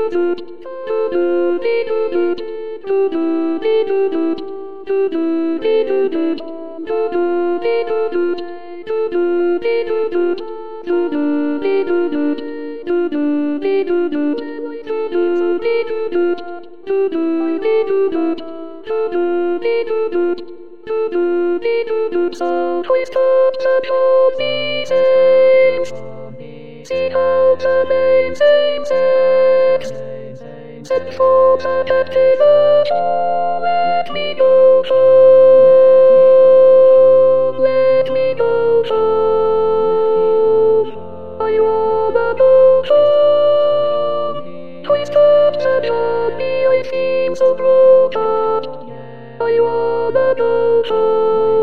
So twist up the pieces. See how the main same sex. Set for the activation. Let me go show. Let me go show. I wanna go show. Twist up the body, I seem so broken. I wanna go show.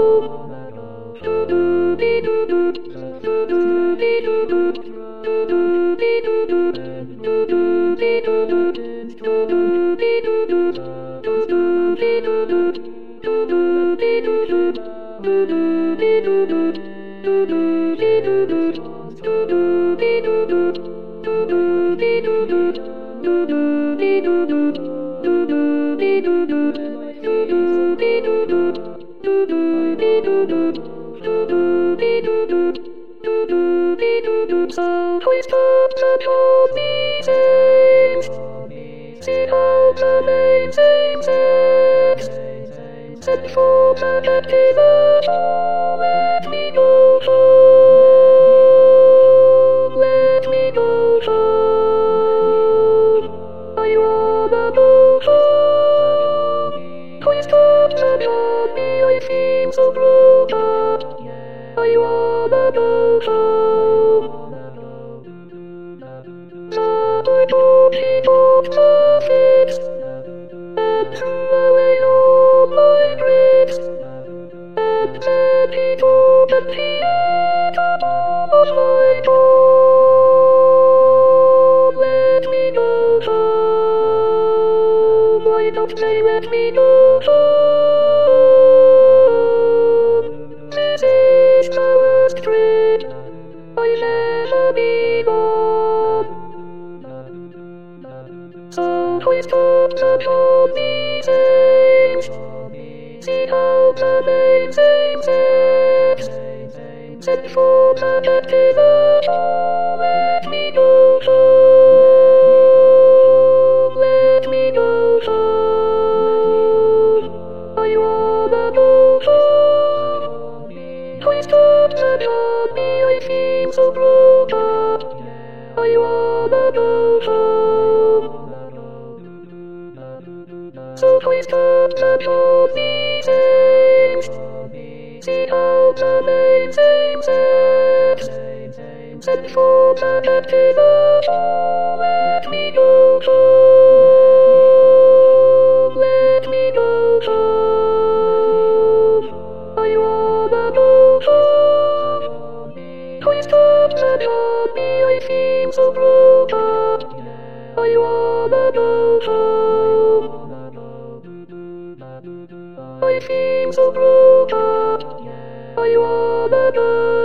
So twist up the pieces. See how the main same sex. Set for the activation. Let me go show. Let me go show. I wanna go show. Twist up the body, I seem so broken. I wanna go show. I don't fix and threw away all my tricks. And then he told the theater was like, oh, let me go home. Why don't they let me go home? This is the worst trick I've ever been on. So twist up the pieces. See how the main same sex. Set for the activation. Let me go show. Let me go show. I wanna go show. Twist up the body, I seem so broken. I wanna go show. So twist up the pieces. See how the main same sex. Set for the activation. Let me go show. Let me go show. I wanna go show. Twist up the body, I seem so broken. I wanna go show. I seem so broken. I wanna go.